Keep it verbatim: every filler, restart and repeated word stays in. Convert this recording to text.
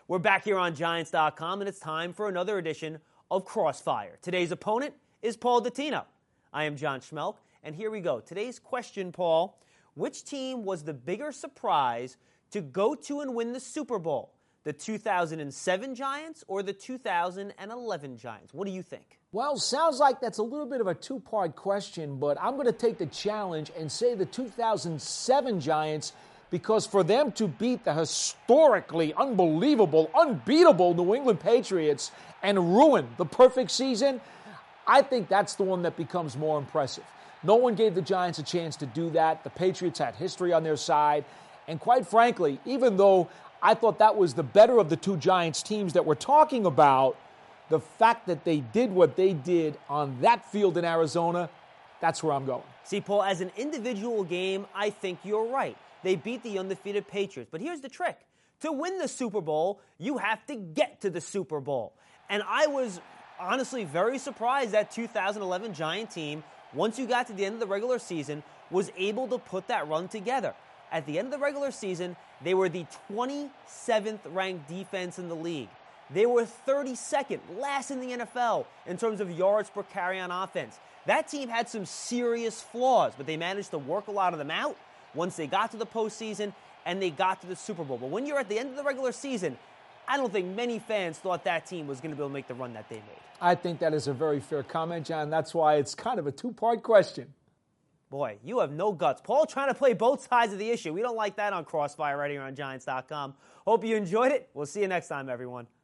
We're back here on Giants dot com, and it's time for another edition of Crossfire. Today's opponent is Paul Dottino. I am John Schmelk, and here we go. Today's question, Paul, which team was the bigger surprise to go to and win the Super Bowl? The two thousand seven Giants or the two thousand eleven Giants? What do you think? Well, sounds like that's a little bit of a two-part question, but I'm going to take the challenge and say the two thousand seven Giants, because for them to beat the historically unbelievable, unbeatable New England Patriots and ruin the perfect season, I think that's the one that becomes more impressive. No one gave the Giants a chance to do that. The Patriots had history on their side. And quite frankly, even though I thought that was the better of the two Giants teams that we're talking about, the fact that they did what they did on that field in Arizona, that's where I'm going. See, Paul, as an individual game, I think you're right. They beat the undefeated Patriots. But here's the trick. To win the Super Bowl, you have to get to the Super Bowl. And I was honestly very surprised that two thousand eleven Giant team, once you got to the end of the regular season, was able to put that run together. At the end of the regular season, they were the twenty-seventh ranked defense in the league. They were thirty-second, last in the N F L in terms of yards per carry on offense. That team had some serious flaws, but they managed to work a lot of them out once they got to the postseason and they got to the Super Bowl. But when you're at the end of the regular season, I don't think many fans thought that team was going to be able to make the run that they made. I think that is a very fair comment, John. That's why it's kind of a two-part question. Boy, you have no guts. Paul trying to play both sides of the issue. We don't like that on Crossfire right here on Giants dot com. Hope you enjoyed it. We'll see you next time, everyone.